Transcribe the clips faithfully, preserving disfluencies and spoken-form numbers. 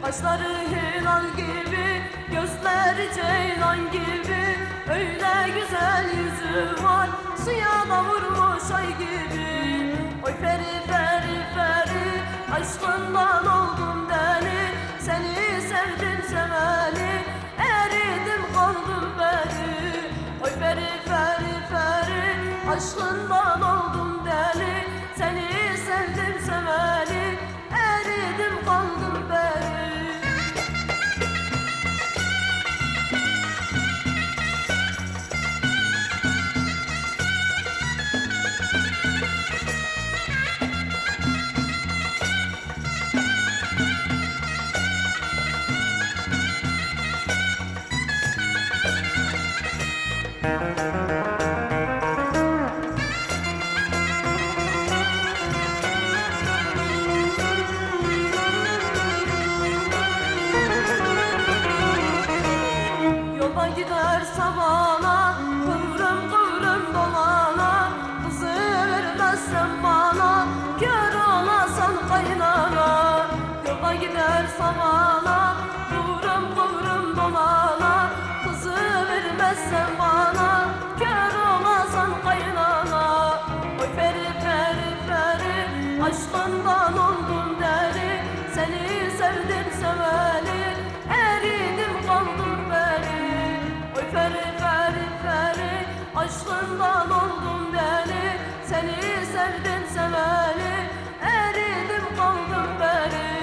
Kaşları hilal gibi, gözleri ceylan gibi, öyle güzel yüzü var, suya da vurmuş ay gibi. Oy peri peri peri, aşkından oldum deli, seni sevdim seveli, eridim kaldım beri. Oy peri peri peri, aşkından oldum deli, seni sevdim seveli, eridim kaldım beri. Yolda gider sabana, kıvrım kıvrım dolana, kızı vermezsen bana, kör olasan kaynana. Yolda gider sabana, kıvrım kıvrım dolana, kızı vermezsen bana, kör olasan kaynana. Oy peri peri peri, aşkından oldum deli, seni sevdim seveli, eridim kaldım beri. Oy peri peri peri, aşkından oldum deli, seni sevdim seveli, eridim kaldım beri.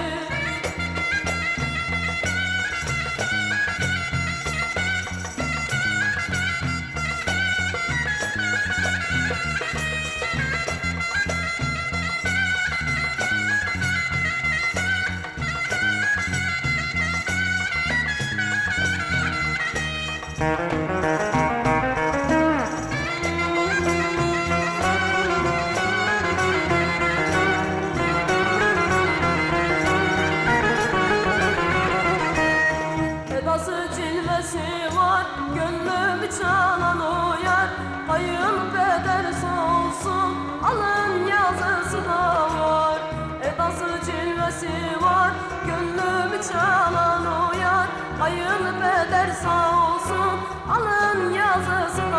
Edası cilvesi var, gönlümü çalan o yar, kayınpeder sağ olsun, alın yazısı da var. Edası cilvesi var, gönlümü çalan o yar, kayınpeder sağ olsun, alın yazısı